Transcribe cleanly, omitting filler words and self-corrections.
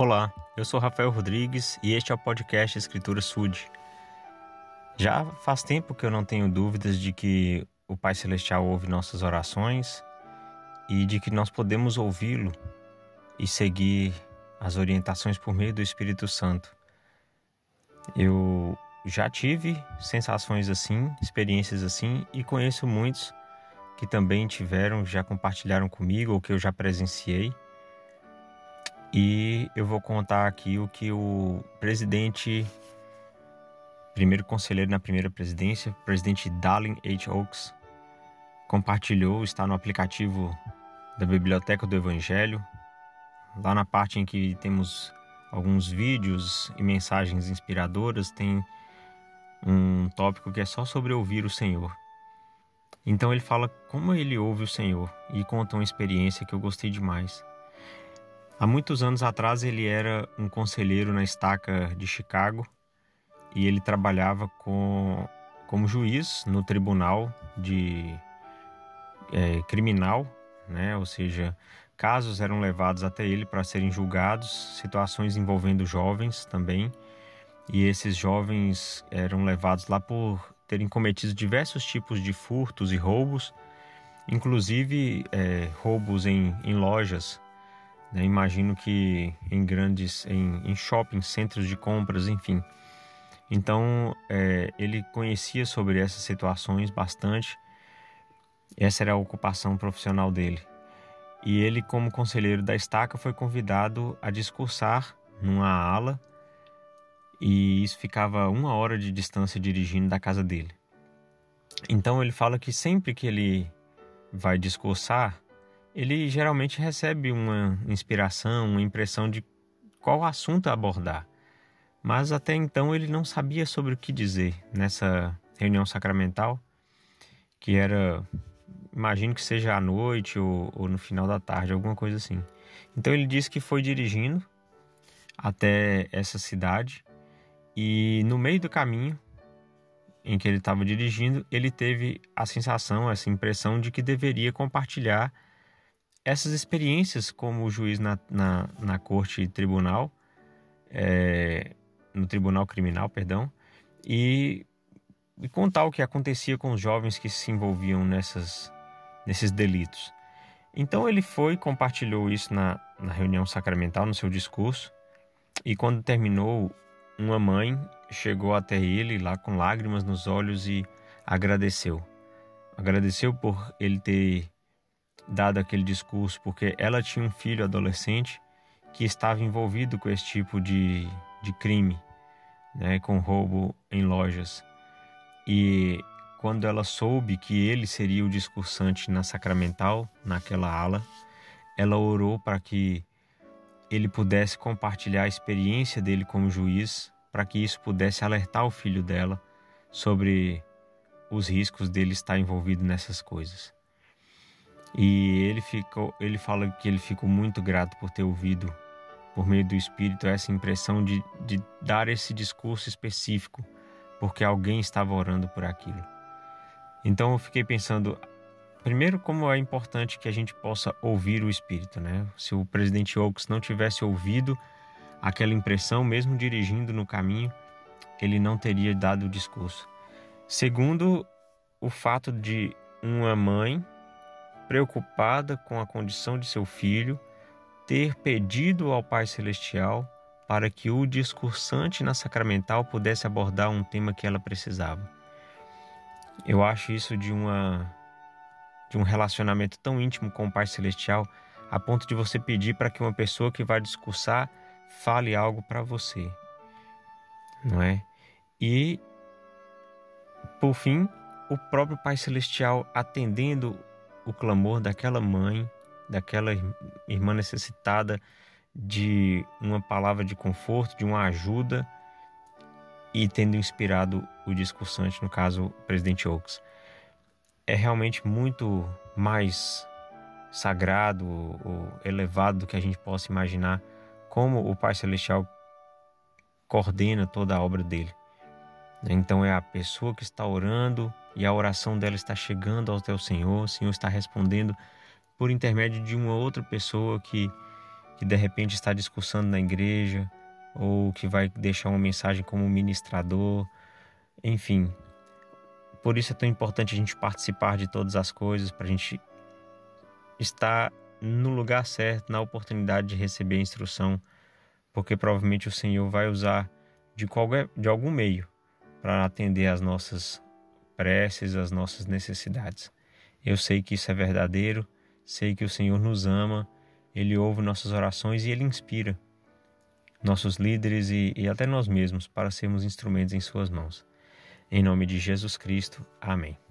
Olá, eu sou Rafael Rodrigues e este é o podcast Escritura Sud. Já faz tempo que eu não tenho dúvidas de que o Pai Celestial ouve nossas orações e de que nós podemos ouvi-lo e seguir as orientações por meio do Espírito Santo. Eu já tive sensações assim, experiências assim, e conheço muitos que também tiveram, já compartilharam comigo ou que eu já presenciei. E eu vou contar aqui o que o primeiro conselheiro na primeira presidência, o presidente Dallin H. Oaks, compartilhou, está no aplicativo da Biblioteca do Evangelho, lá na parte em que temos alguns vídeos e mensagens inspiradoras, tem um tópico que é só sobre ouvir o Senhor. Então ele fala como ele ouve o Senhor e conta uma experiência que eu gostei demais. Há muitos anos atrás ele era um conselheiro na estaca de Chicago e ele trabalhava como juiz no tribunal criminal, né? Ou seja, casos eram levados até ele para serem julgados, situações envolvendo jovens também, e esses jovens eram levados lá por terem cometido diversos tipos de furtos e roubos, inclusive roubos em lojas. Imagino que em shopping, centros de compras, enfim. Então, ele conhecia sobre essas situações bastante. Essa era a ocupação profissional dele. E ele, como conselheiro da estaca, foi convidado a discursar numa ala, e isso ficava 1 hora de distância dirigindo da casa dele. Então, ele fala que sempre que ele vai discursar, ele geralmente recebe uma inspiração, uma impressão de qual assunto abordar. Mas até então ele não sabia sobre o que dizer nessa reunião sacramental, que era, imagino que seja à noite ou no final da tarde, alguma coisa assim. Então ele disse que foi dirigindo até essa cidade e no meio do caminho em que ele estava dirigindo, ele teve a sensação, essa impressão de que deveria compartilhar essas experiências como juiz na corte tribunal, no tribunal criminal, perdão, e contar o que acontecia com os jovens que se envolviam nesses delitos. Então ele compartilhou isso na reunião sacramental, no seu discurso, e quando terminou, uma mãe chegou até ele lá com lágrimas nos olhos e agradeceu. Agradeceu por ele ter dado aquele discurso, porque ela tinha um filho adolescente que estava envolvido com esse tipo de crime, né, com roubo em lojas. E quando ela soube que ele seria o discursante na sacramental, naquela ala, ela orou para que ele pudesse compartilhar a experiência dele como juiz, para que isso pudesse alertar o filho dela sobre os riscos dele estar envolvido nessas coisas. E ele fala que ele ficou muito grato por ter ouvido, por meio do Espírito, essa impressão de dar esse discurso específico, porque alguém estava orando por aquilo. Então eu fiquei pensando, primeiro, como é importante que a gente possa ouvir o Espírito, né? Se o presidente Oaks não tivesse ouvido aquela impressão, mesmo dirigindo no caminho, ele não teria dado o discurso. Segundo, o fato de uma mãe preocupada com a condição de seu filho, ter pedido ao Pai Celestial para que o discursante na sacramental pudesse abordar um tema que ela precisava. Eu acho isso de um relacionamento tão íntimo com o Pai Celestial, a ponto de você pedir para que uma pessoa que vai discursar fale algo para você, não é? E, por fim, o próprio Pai Celestial atendendo o clamor daquela mãe, daquela irmã necessitada de uma palavra de conforto, de uma ajuda, e tendo inspirado o discursante, no caso, o presidente Oaks. É realmente muito mais sagrado ou elevado do que a gente possa imaginar como o Pai Celestial coordena toda a obra dele. Então é a pessoa que está orando e a oração dela está chegando até o Senhor está respondendo por intermédio de uma outra pessoa que que de repente está discursando na igreja, ou que vai deixar uma mensagem como ministrador, enfim. Por isso é tão importante a gente participar de todas as coisas, para a gente estar no lugar certo, na oportunidade de receber a instrução, porque provavelmente o Senhor vai usar de algum meio para atender às nossas preces, às nossas necessidades. Eu sei que isso é verdadeiro, sei que o Senhor nos ama, Ele ouve nossas orações e Ele inspira nossos líderes e até nós mesmos para sermos instrumentos em suas mãos. Em nome de Jesus Cristo. Amém.